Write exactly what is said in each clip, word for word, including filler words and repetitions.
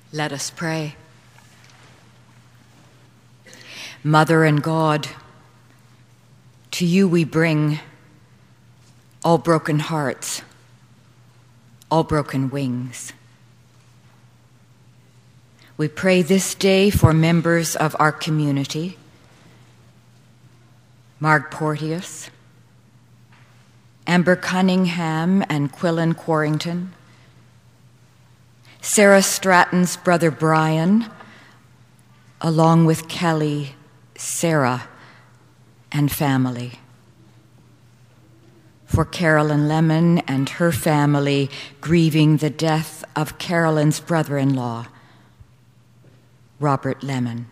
Let us pray. Mother and God, to you we bring all broken hearts, all broken wings. We pray this day for members of our community, Marg Porteous, Amber Cunningham and Quillen Quarrington, Sarah Stratton's brother Brian, along with Kelly, Sarah, and family. For Carolyn Lemon and her family grieving the death of Carolyn's brother-in-law, Robert Lemon.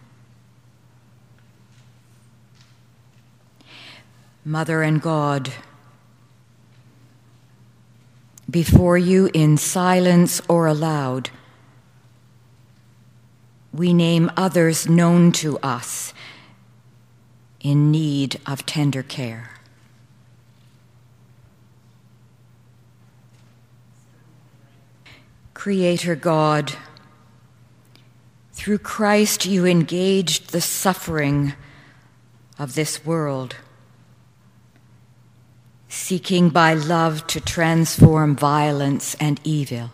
Mother and God, before you in silence or aloud, we name others known to us in need of tender care. Creator God, through Christ you engaged the suffering of this world, seeking by love to transform violence and evil.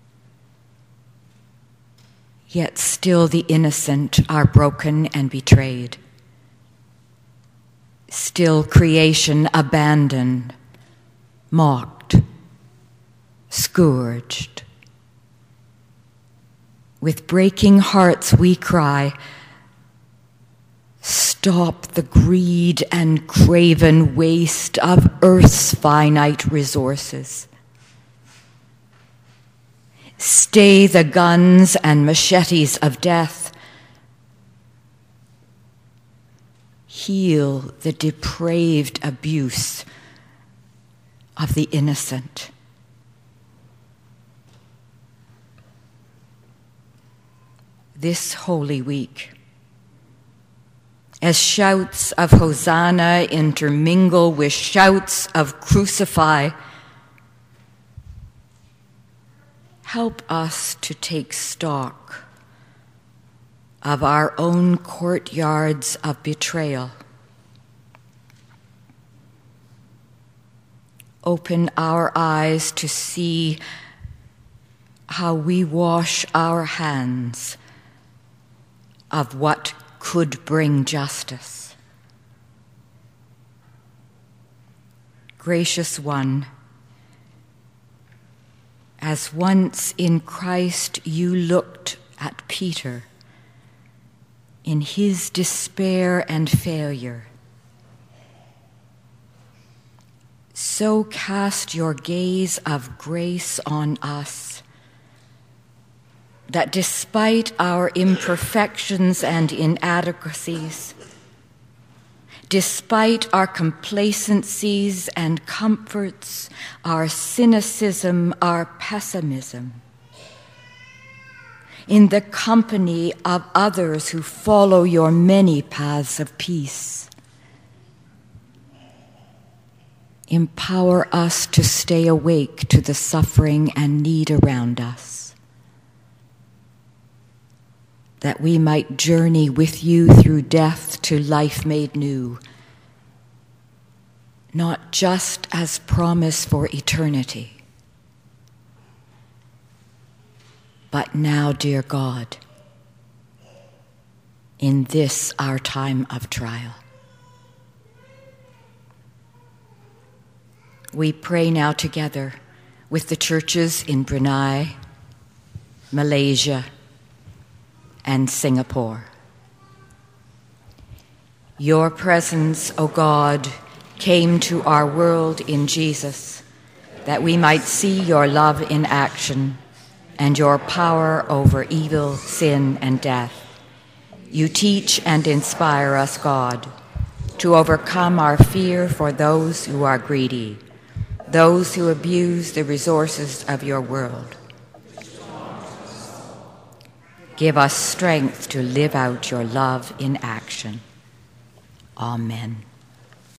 Yet still the innocent are broken and betrayed. Still creation abandoned, mocked, scourged. With breaking hearts we cry, stop the greed and craven waste of earth's finite resources. Stay the guns and machetes of death. Heal the depraved abuse of the innocent. This Holy Week, as shouts of Hosanna intermingle with shouts of crucify, help us to take stock of our own courtyards of betrayal. Open our eyes to see how we wash our hands of what could bring justice. Gracious One, as once in Christ you looked at Peter in his despair and failure, so cast your gaze of grace on us, that despite our imperfections and inadequacies, despite our complacencies and comforts, our cynicism, our pessimism, in the company of others who follow your many paths of peace, empower us to stay awake to the suffering and need around us, that we might journey with you through death to life made new, not just as promise for eternity, but now, dear God, in this our time of trial. We pray now together with the churches in Brunei, Malaysia, and Singapore. Your presence, O God, came to our world in Jesus, that we might see your love in action and your power over evil, sin, and death. You teach and inspire us, God, to overcome our fear for those who are greedy, those who abuse the resources of your world. Give us strength to live out your love in action. Amen.